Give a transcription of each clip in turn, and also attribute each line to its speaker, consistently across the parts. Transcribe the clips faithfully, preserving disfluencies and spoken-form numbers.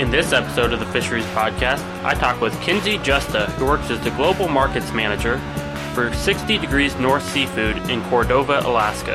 Speaker 1: In this episode of the Fisheries Podcast, I talk with Kinsey Justa, who works as the Global Markets Manager for sixty Degrees North Seafood in Cordova, Alaska.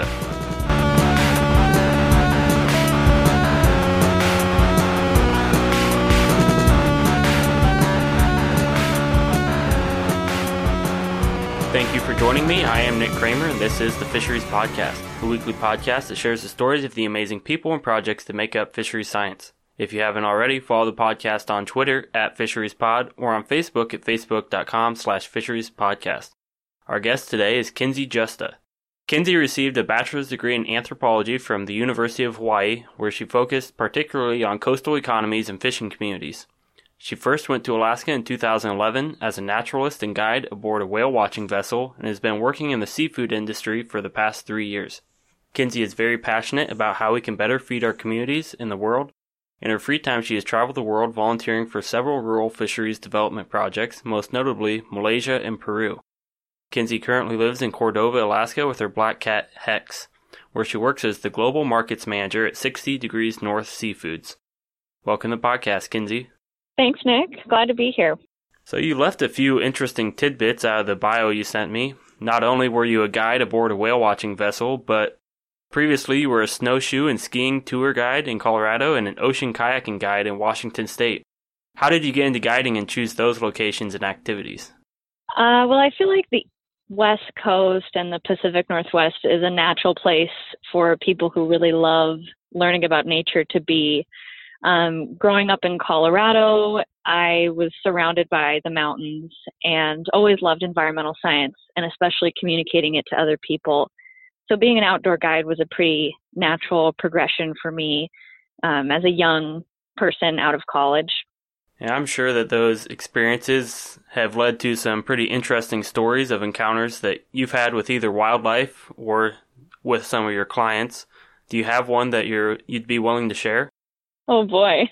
Speaker 1: Thank you for joining me. I am Nick Kramer, and this is the Fisheries Podcast, a weekly podcast that shares the stories of the amazing people and projects that make up fisheries science. If you haven't already, follow the podcast on Twitter at FisheриesPod or on Facebook at facebook.com slash FisheриesPodcast. Our guest today is Kinsey Justa. Kinsey received a bachelor's degree in anthropology from the University of Hawaii, where she focused particularly on coastal economies and fishing communities. She first went to Alaska in two thousand eleven as a naturalist and guide aboard a whale watching vessel and has been working in the seafood industry for the past three years. Kinsey is very passionate about how we can better feed our communities in the world. In her free time, she has traveled the world volunteering for several rural fisheries development projects, most notably Malaysia and Peru. Kinsey currently lives in Cordova, Alaska with her black cat, Hex, where she works as the Global Markets Manager at sixty Degrees North Seafoods. Welcome to the podcast, Kinsey.
Speaker 2: Thanks, Nick. Glad to be here.
Speaker 1: So you left a few interesting tidbits out of the bio you sent me. Not only were you a guide aboard a whale watching vessel, but previously you were a snowshoe and skiing tour guide in Colorado and an ocean kayaking guide in Washington State. How did you get into guiding and choose those locations and activities?
Speaker 2: Uh, well, I feel like the West Coast and the Pacific Northwest is a natural place for people who really love learning about nature to be. Um, growing up in Colorado, I was surrounded by the mountains and always loved environmental science and especially communicating it to other people. So being an outdoor guide was a pretty natural progression for me um, as a young person out of college.
Speaker 1: Yeah, I'm sure that those experiences have led to some pretty interesting stories of encounters that you've had with either wildlife or with some of your clients. Do you have one that you're you'd be willing to share?
Speaker 2: Oh boy.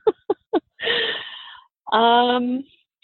Speaker 2: um,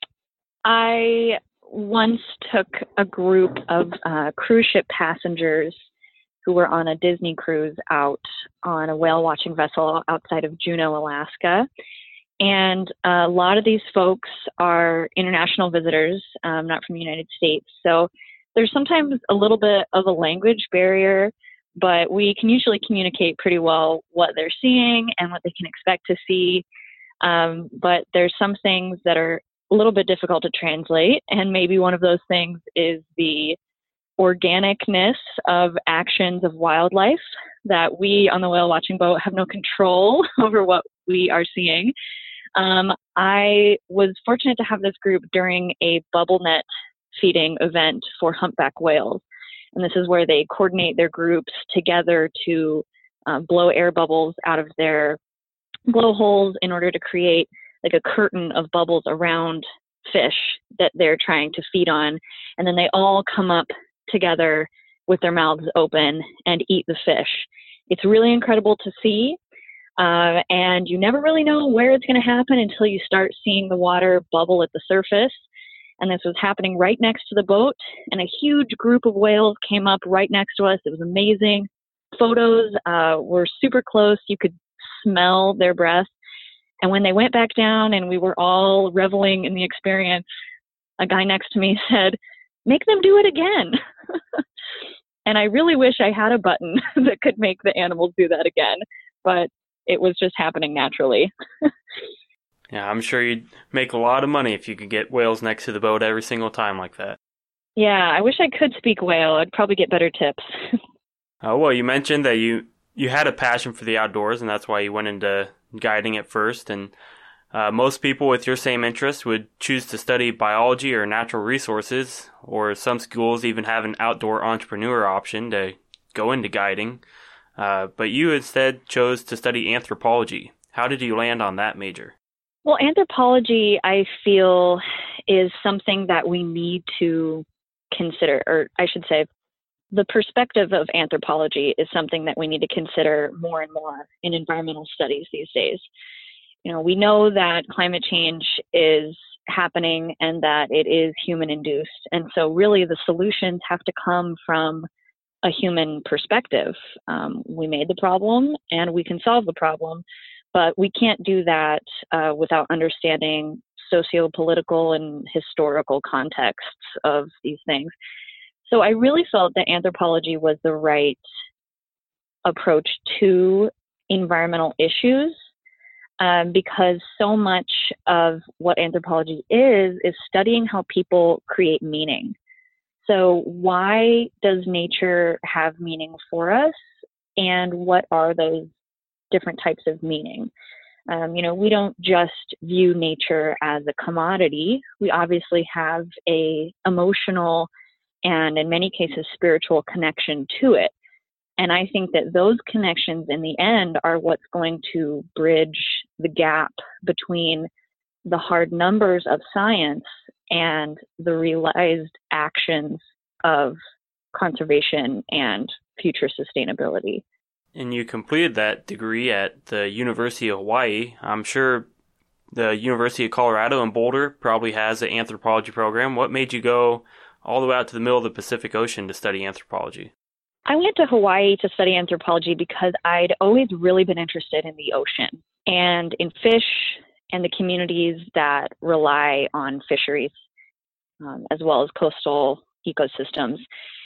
Speaker 2: I once took a group of uh, cruise ship passengers who were on a Disney cruise out on a whale watching vessel outside of Juneau, Alaska. And a lot of these folks are international visitors, um, not from the United States. So there's sometimes a little bit of a language barrier, but we can usually communicate pretty well what they're seeing and what they can expect to see. Um, but there's some things that are a little bit difficult to translate. And maybe one of those things is the organicness of actions of wildlife, that we on the whale watching boat have no control over what we are seeing. Um, I was fortunate to have this group during a bubble net feeding event for humpback whales. And this is where they coordinate their groups together to uh, blow air bubbles out of their blowholes in order to create like a curtain of bubbles around fish that they're trying to feed on. And then they all come up together with their mouths open and eat the fish. It's really incredible to see. Uh, and you never really know where it's going to happen until you start seeing the water bubble at the surface. And this was happening right next to the boat, and a huge group of whales came up right next to us. It was amazing. Photos uh, were super close. You could smell their breath. And when they went back down and we were all reveling in the experience, a guy next to me said, "Make them do it again." And I really wish I had a button that could make the animals do that again, but it was just happening naturally.
Speaker 1: Yeah, I'm sure you'd make a lot of money if you could get whales next to the boat every single time like that.
Speaker 2: Yeah, I wish I could speak whale. I'd probably get better tips.
Speaker 1: Oh, well, you mentioned that you, you had a passion for the outdoors, and that's why you went into guiding at first. And uh, most people with your same interest would choose to study biology or natural resources, or some schools even have an outdoor entrepreneur option to go into guiding. Uh, but you instead chose to study anthropology. How did you land on that major?
Speaker 2: Well, anthropology, I feel, is something that we need to consider, or I should say, the perspective of anthropology is something that we need to consider more and more in environmental studies these days. You know, we know that climate change is happening and that it is human induced. And so really the solutions have to come from a human perspective. Um, we made the problem and we can solve the problem, but we can't do that uh, without understanding socio-political and historical contexts of these things. So I really felt that anthropology was the right approach to environmental issues, um, because so much of what anthropology is, is studying how people create meaning. So why does nature have meaning for us, and what are those different types of meaning? Um, you know, we don't just view nature as a commodity. We obviously have a emotional and in many cases spiritual connection to it. And I think that those connections in the end are what's going to bridge the gap between the hard numbers of science and the realized actions of conservation and future sustainability.
Speaker 1: And you completed that degree at the University of Hawaii. I'm sure the University of Colorado in Boulder probably has an anthropology program. What made you go all the way out to the middle of the Pacific Ocean to study anthropology?
Speaker 2: I went to Hawaii to study anthropology because I'd always really been interested in the ocean and in fish and the communities that rely on fisheries, um, as well as coastal ecosystems.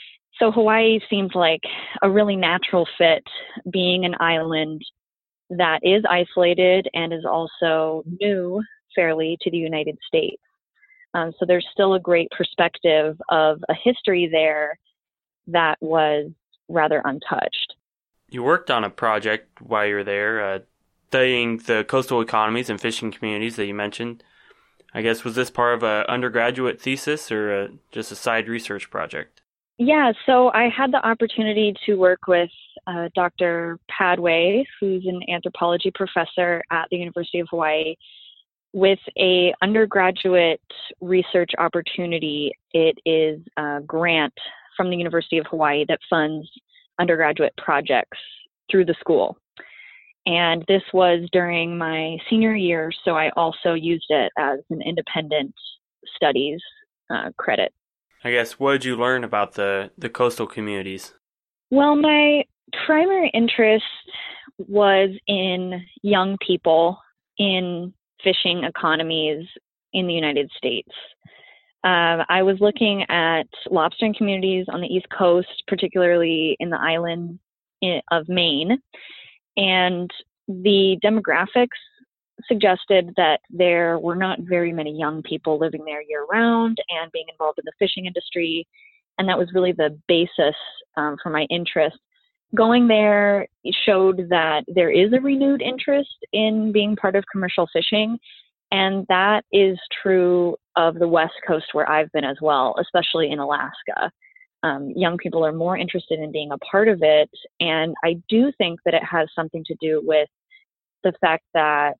Speaker 2: So Hawaii seemed like a really natural fit, being an island that is isolated and is also new fairly to the United States. Um, so there's still a great perspective of a history there that was rather untouched.
Speaker 1: You worked on a project while you were there, uh, studying the coastal economies and fishing communities that you mentioned. I guess, was this part of an undergraduate thesis or a, just a side research project?
Speaker 2: Yeah, so I had the opportunity to work with uh, Doctor Padway, who's an anthropology professor at the University of Hawaii, with a undergraduate research opportunity. It is a grant from the University of Hawaii that funds undergraduate projects through the school. And this was during my senior year, so I also used it as an independent studies uh, credit.
Speaker 1: I guess, what did you learn about the, the coastal communities?
Speaker 2: Well, my primary interest was in young people in fishing economies in the United States. Um, I was looking at lobstering communities on the East Coast, particularly in the island of Maine, and the demographics suggested that there were not very many young people living there year-round and being involved in the fishing industry, and that was really the basis um, for my interest. Going there showed that there is a renewed interest in being part of commercial fishing, and that is true of the West Coast where I've been as well, especially in Alaska. Um, young people are more interested in being a part of it, and I do think that it has something to do with the fact that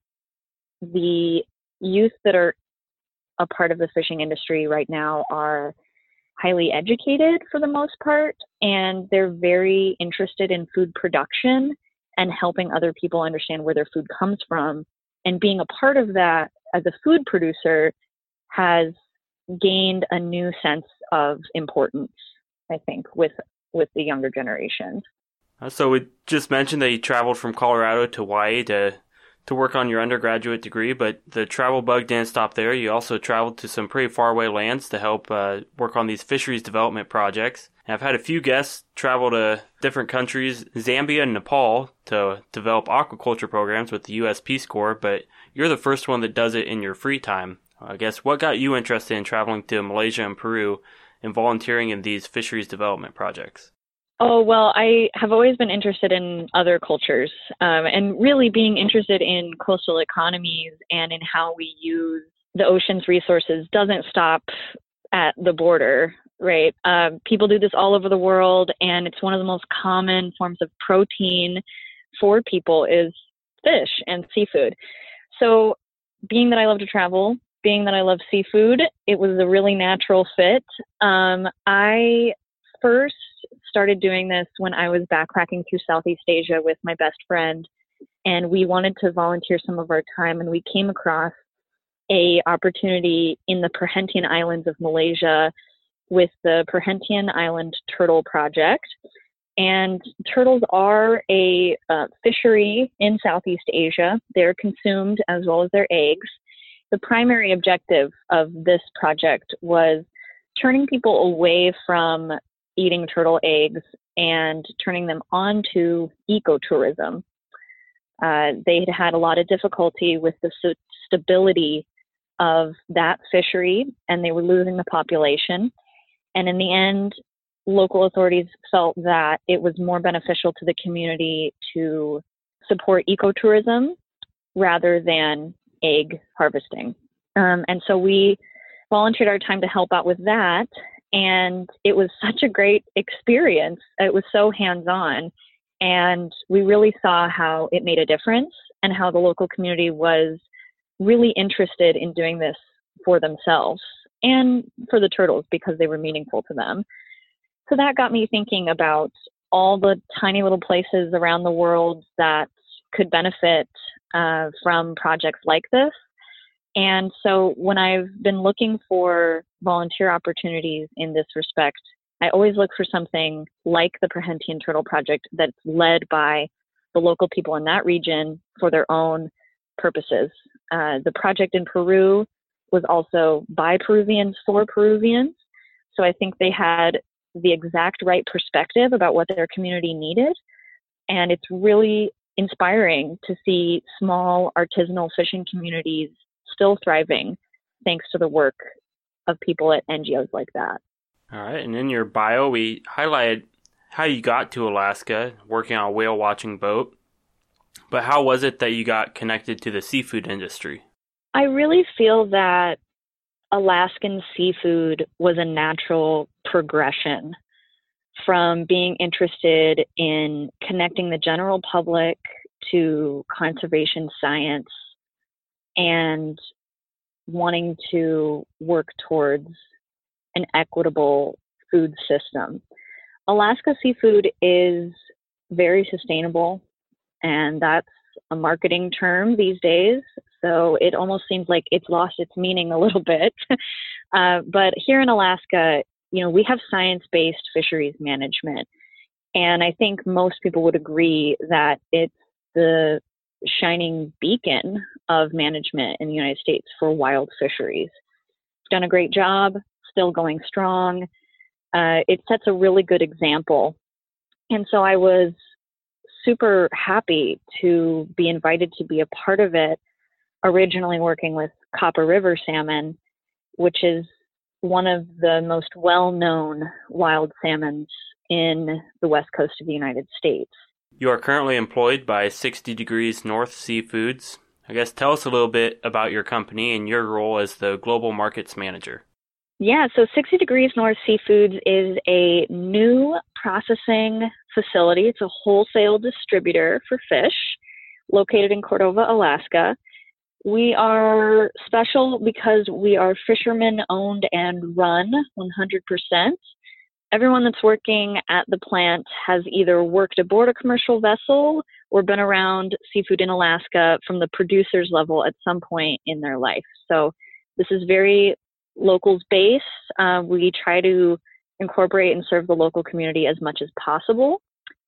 Speaker 2: the youth that are a part of the fishing industry right now are highly educated for the most part, and they're very interested in food production and helping other people understand where their food comes from. And being a part of that as a food producer has gained a new sense of importance, I think, with with the younger generations.
Speaker 1: So we just mentioned that you traveled from Colorado to Hawaii to to work on your undergraduate degree, but the travel bug didn't stop there. You also traveled to some pretty faraway lands to help uh, work on these fisheries development projects. And I've had a few guests travel to different countries, Zambia and Nepal, to develop aquaculture programs with the U S Peace Corps, but you're the first one that does it in your free time. I guess, what got you interested in traveling to Malaysia and Peru and volunteering in these fisheries development projects?
Speaker 2: Oh, well, I have always been interested in other cultures, um, and really being interested in coastal economies and in how we use the ocean's resources doesn't stop at the border, right? Um, people do this all over the world, and it's one of the most common forms of protein for people is fish and seafood. So being that I love to travel, being that I love seafood, it was a really natural fit. Um, I first started doing this when I was backpacking through Southeast Asia with my best friend, and we wanted to volunteer some of our time, and we came across a opportunity in the Perhentian Islands of Malaysia with the Perhentian Island Turtle Project. And turtles are a uh, fishery in Southeast Asia. They're consumed as well as their eggs. The primary objective of this project was turning people away from eating turtle eggs and turning them onto ecotourism. Uh, they had had a lot of difficulty with the st- stability of that fishery, and they were losing the population. And in the end, local authorities felt that it was more beneficial to the community to support ecotourism rather than egg harvesting. Um, and so we volunteered our time to help out with that. And it was such a great experience. It was so hands-on. And we really saw how it made a difference and how the local community was really interested in doing this for themselves and for the turtles because they were meaningful to them. So that got me thinking about all the tiny little places around the world that could benefit uh, from projects like this. And so when I've been looking for volunteer opportunities in this respect, I always look for something like the Perhentian Turtle Project that's led by the local people in that region for their own purposes. Uh, the project in Peru was also by Peruvians for Peruvians. So I think they had the exact right perspective about what their community needed. And it's really inspiring to see small artisanal fishing communities still thriving thanks to the work of people at N G Os like that.
Speaker 1: All right. And in your bio, we highlighted how you got to Alaska working on a whale watching boat. But how was it that you got connected to the seafood industry?
Speaker 2: I really feel that Alaskan seafood was a natural progression from being interested in connecting the general public to conservation science and wanting to work towards an equitable food system. Alaska seafood is very sustainable, and that's a marketing term these days. So it almost seems like it's lost its meaning a little bit. uh, but here in Alaska, you know, we have science-based fisheries management. And I think most people would agree that it's the shining beacon of management in the United States for wild fisheries. It's done a great job, still going strong. Uh, it sets a really good example. And so I was super happy to be invited to be a part of it, originally working with Copper River salmon, which is one of the most well-known wild salmons in the west coast of the United States.
Speaker 1: You are currently employed by sixty Degrees North Seafoods. I guess tell us a little bit about your company and your role as the Global Markets Manager.
Speaker 2: Yeah, so sixty Degrees North Seafoods is a new processing facility. It's a wholesale distributor for fish located in Cordova, Alaska. We are special because we are fishermen owned and run one hundred percent. Everyone that's working at the plant has either worked aboard a commercial vessel or been around seafood in Alaska from the producer's level at some point in their life. So this is very locals based. Uh, we try to incorporate and serve the local community as much as possible.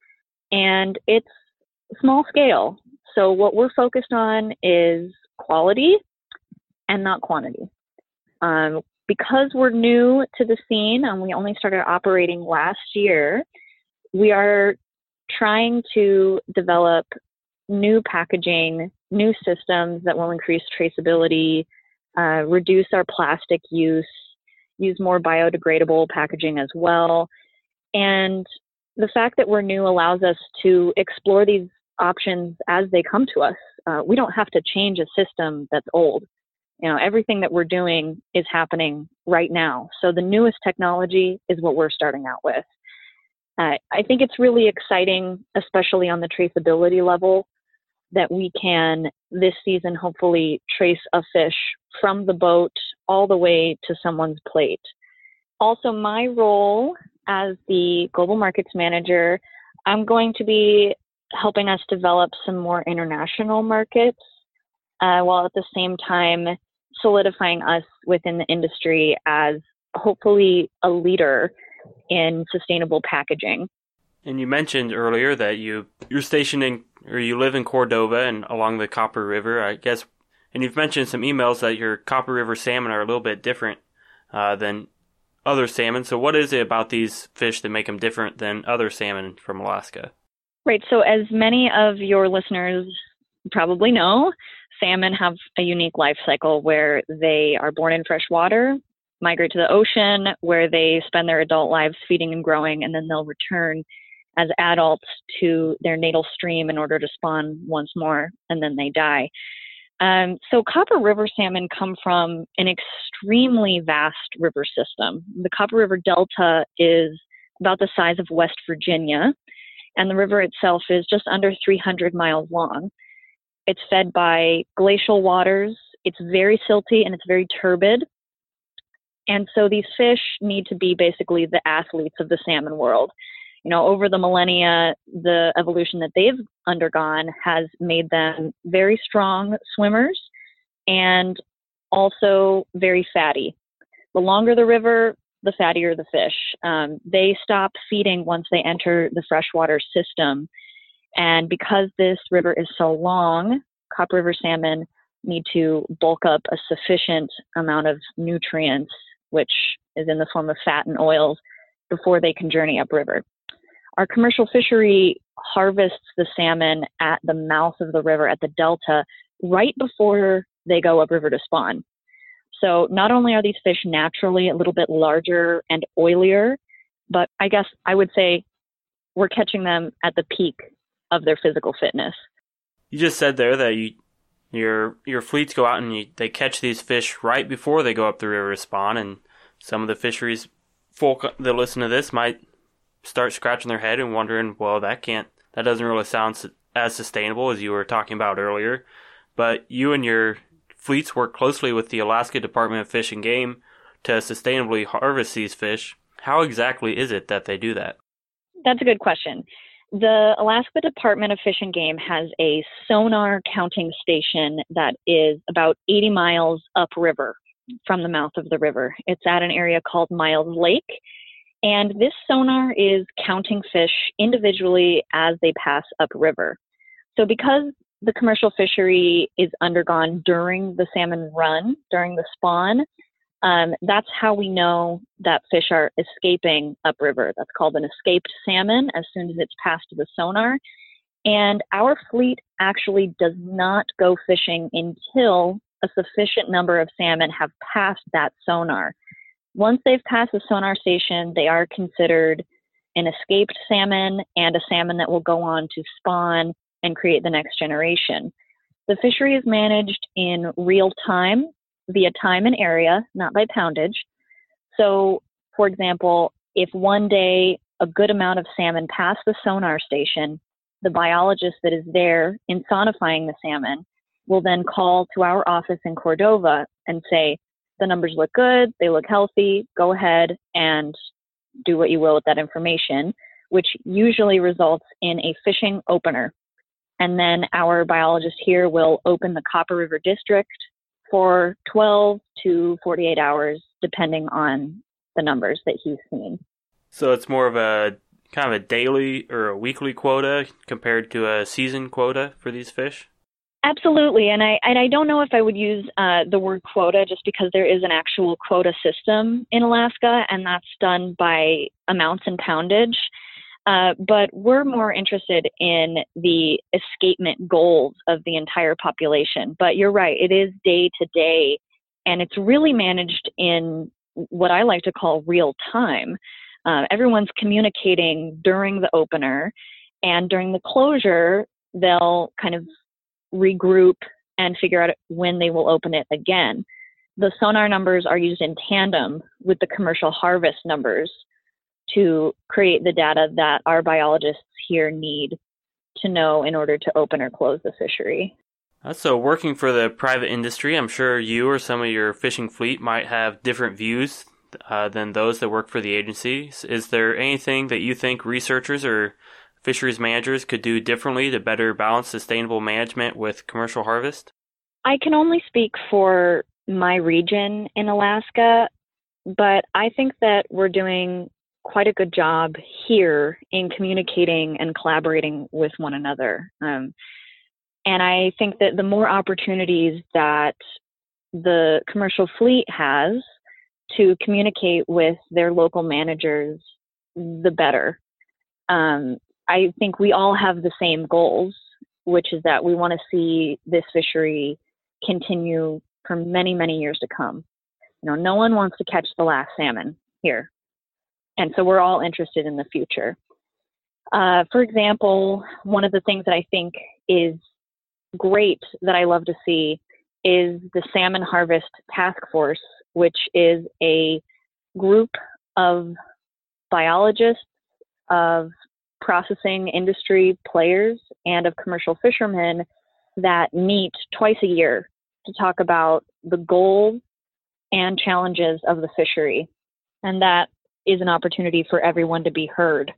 Speaker 2: And it's small scale. So what we're focused on is quality and not quantity. Um, because we're new to the scene and we only started operating last year, we are trying to develop new packaging, new systems that will increase traceability, uh, reduce our plastic use, use more biodegradable packaging as well. And the fact that we're new allows us to explore these options as they come to us. Uh, we don't have to change a system that's old. You know, everything that we're doing is happening right now. So the newest technology is what we're starting out with. Uh, I think it's really exciting, especially on the traceability level, that we can this season hopefully trace a fish from the boat all the way to someone's plate. Also, my role as the Global Markets Manager, I'm going to be helping us develop some more international markets, uh, while at the same time solidifying us within the industry as hopefully a leader in sustainable packaging.
Speaker 1: And you mentioned earlier that you, you're stationed in, or you live in Cordova and along the Copper River, I guess. And you've mentioned some emails that your Copper River salmon are a little bit different uh, than other salmon. So what is it about these fish that make them different than other salmon from Alaska?
Speaker 2: Right. So as many of your listeners probably know, salmon have a unique life cycle where they are born in fresh water, migrate to the ocean, where they spend their adult lives feeding and growing, and then they'll return as adults to their natal stream in order to spawn once more, and then they die. Um, so Copper River salmon come from an extremely vast river system. The Copper River Delta is about the size of West Virginia, and the river itself is just under three hundred miles long. It's fed by glacial waters. It's very silty and it's very turbid. And so these fish need to be basically the athletes of the salmon world. You know, over the millennia, the evolution that they've undergone has made them very strong swimmers and also very fatty. The longer the river, the fattier the fish. Um, they stop feeding once they enter the freshwater system. And because this river is so long, Copper River salmon need to bulk up a sufficient amount of nutrients, which is in the form of fat and oils, before they can journey upriver. Our commercial fishery harvests the salmon at the mouth of the river, at the delta, right before they go upriver to spawn. So not only are these fish naturally a little bit larger and oilier, but I guess I would say we're catching them at the peak of their physical fitness.
Speaker 1: You just said there that you, your your fleets go out and you, they catch these fish right before they go up the river to spawn, and some of the fisheries folk that listen to this might start scratching their head and wondering, well, that can't, that doesn't really sound as sustainable as you were talking about earlier. But you and your fleets work closely with the Alaska Department of Fish and Game to sustainably harvest these fish. How exactly is it that they do that?
Speaker 2: That's a good question. The Alaska Department of Fish and Game has a sonar counting station that is about eighty miles upriver from the mouth of the river. It's at an area called Miles Lake. And this sonar is counting fish individually as they pass upriver. So because the commercial fishery is undergone during the salmon run, during the spawn, um, that's how we know that fish are escaping upriver. That's called an escaped salmon as soon as it's passed the sonar. And our fleet actually does not go fishing until a sufficient number of salmon have passed that sonar. Once they've passed the sonar station, they are considered an escaped salmon and a salmon that will go on to spawn and create the next generation. The fishery is managed in real time via time and area, not by poundage. So, for example, if one day a good amount of salmon pass the sonar station, the biologist that is there insonifying the salmon will then call to our office in Cordova and say, the numbers look good, they look healthy, go ahead and do what you will with that information, which usually results in a fishing opener. And then our biologist here will open the Copper River District for twelve to forty-eight hours, depending on the numbers that he's seen.
Speaker 1: So it's more of a kind of a daily or a weekly quota compared to a season quota for these fish?
Speaker 2: Absolutely, and I and I don't know if I would use uh, the word quota just because there is an actual quota system in Alaska, and that's done by amounts and poundage. Uh, but we're more interested in the escapement goals of the entire population. But you're right, it is day to day, and it's really managed in what I like to call real time. Uh, everyone's communicating during the opener, and during the closure, they'll kind of regroup and figure out when they will open it again. The sonar numbers are used in tandem with the commercial harvest numbers to create the data that our biologists here need to know in order to open or close the fishery.
Speaker 1: So working for the private industry, I'm sure you or some of your fishing fleet might have different views uh, than those that work for the agency. Is there anything that you think researchers or fisheries managers could do differently to better balance sustainable management with commercial harvest?
Speaker 2: I can only speak for my region in Alaska, but I think that we're doing quite a good job here in communicating and collaborating with one another. Um, and I think that the more opportunities that the commercial fleet has to communicate with their local managers, the better. Um, I think we all have the same goals, which is that we want to see this fishery continue for many, many years to come. You know, no one wants to catch the last salmon here. And so we're all interested in the future. Uh, for example, one of the things that I think is great that I love to see is the Salmon Harvest Task Force, which is a group of biologists, of processing industry players, and of commercial fishermen that meet twice a year to talk about the goals and challenges of the fishery. And that is an opportunity for everyone to be heard.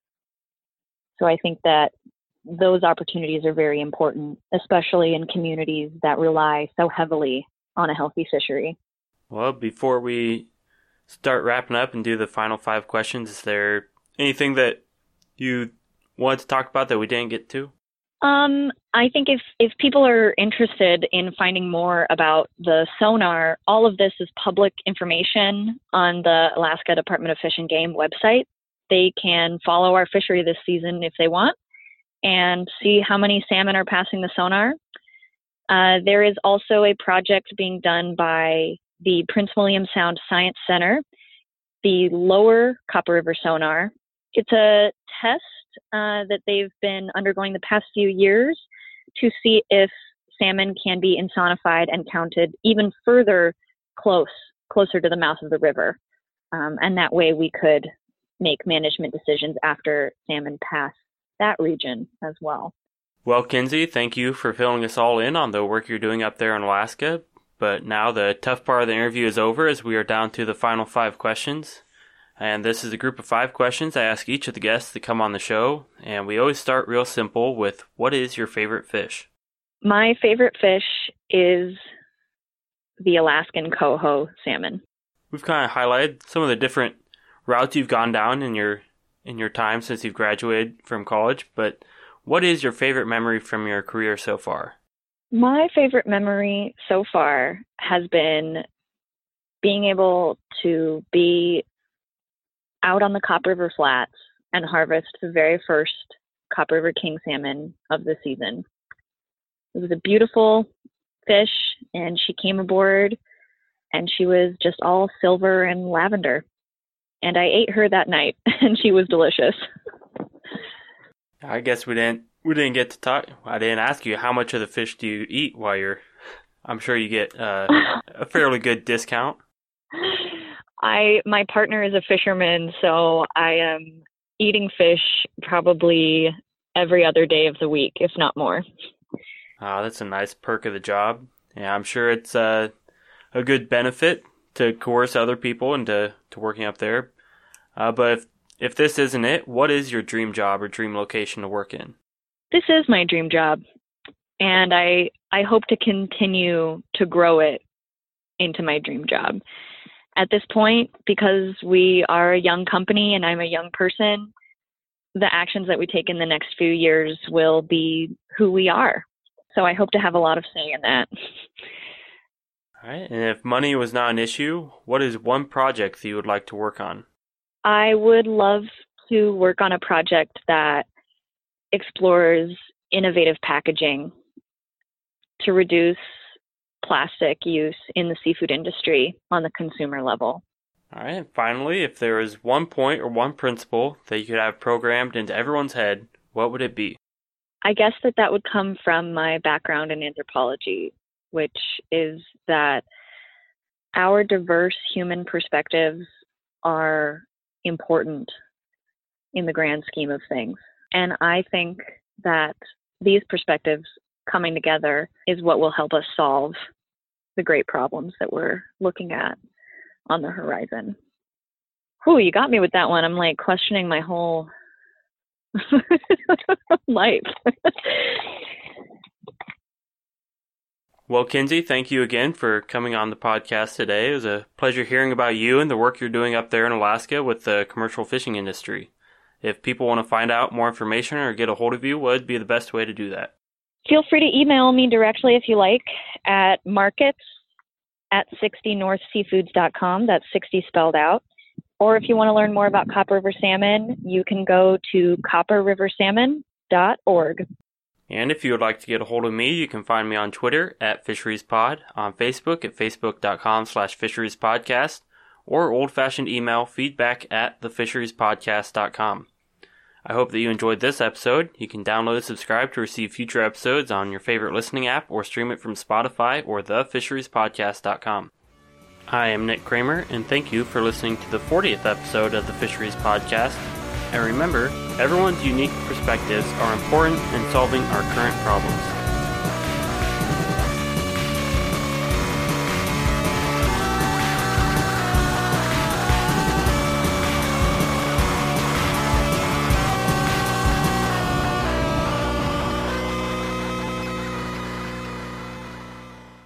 Speaker 2: So I think that those opportunities are very important, especially in communities that rely so heavily on a healthy fishery.
Speaker 1: Well, before we start wrapping up and do the final five questions, is there anything that you wanted to talk about that we didn't get to?
Speaker 2: Um, I think if, if people are interested in finding more about the sonar, all of this is public information on the Alaska Department of Fish and Game website. They can follow our fishery this season if they want and see how many salmon are passing the sonar. Uh, there is also a project being done by the Prince William Sound Science Center, the lower Copper River sonar. It's a test uh, that they've been undergoing the past few years to see if salmon can be insonified and counted even further close, closer to the mouth of the river. Um, and that way we could make management decisions after salmon pass that region as well.
Speaker 1: Well, Kinsey, thank you for filling us all in on the work you're doing up there in Alaska. But now the tough part of the interview is over as we are down to the final five questions. And this is a group of five questions I ask each of the guests to come on the show. And we always start real simple with, what is your favorite fish?
Speaker 2: My favorite fish is the Alaskan coho salmon.
Speaker 1: We've kind of highlighted some of the different routes you've gone down in your in your time since you've graduated from college, but what is your favorite memory from your career so far?
Speaker 2: My favorite memory so far has been being able to be out on the Copper River Flats and harvest the very first Copper River king salmon of the season. It was a beautiful fish, and she came aboard, and she was just all silver and lavender. And I ate her that night, and she was delicious.
Speaker 1: I guess we didn't we didn't get to talk. I didn't ask you, how much of the fish do you eat while you're? I'm sure you get uh, a fairly good discount.
Speaker 2: I my partner is a fisherman, so I am eating fish probably every other day of the week, if not more.
Speaker 1: Oh, that's a nice perk of the job. Yeah, I'm sure it's uh, a good benefit to coerce other people into to working up there. Uh, but if, if this isn't it, what is your dream job or dream location to work in?
Speaker 2: This is my dream job, and I I hope to continue to grow it into my dream job. At this point, because we are a young company and I'm a young person, the actions that we take in the next few years will be who we are. So I hope to have a lot of say in that.
Speaker 1: All right. And if money was not an issue, what is one project that you would like to work on?
Speaker 2: I would love to work on a project that explores innovative packaging to reduce plastic use in the seafood industry on the consumer level.
Speaker 1: All right. And finally, if there is one point or one principle that you could have programmed into everyone's head, what would it be?
Speaker 2: I guess that that would come from my background in anthropology, which is that our diverse human perspectives are important in the grand scheme of things. And I think that these perspectives coming together is what will help us solve the great problems that we're looking at on the horizon. Whew, you got me with that one. I'm like questioning my whole life.
Speaker 1: Well, Kinsey, thank you again for coming on the podcast today. It was a pleasure hearing about you and the work you're doing up there in Alaska with the commercial fishing industry. If people want to find out more information or get a hold of you, what would be the best way to do that?
Speaker 2: Feel free to email me directly if you like at markets at sixty north seafoods dot com. That's sixty spelled out. Or if you want to learn more about Copper River Salmon, you can go to copper river salmon dot org.
Speaker 1: And if you would like to get a hold of me, you can find me on Twitter at FisheриesPod, on Facebook at facebook.com slash FisheриesPodcast, or old-fashioned email feedback at thefisheriespodcast dot com. I hope that you enjoyed this episode. You can download and subscribe to receive future episodes on your favorite listening app or stream it from Spotify or the fisheries podcast dot com. I am Nick Kramer, and thank you for listening to the fortieth episode of the Fisheries Podcast. And remember, everyone's unique perspectives are important in solving our current problems.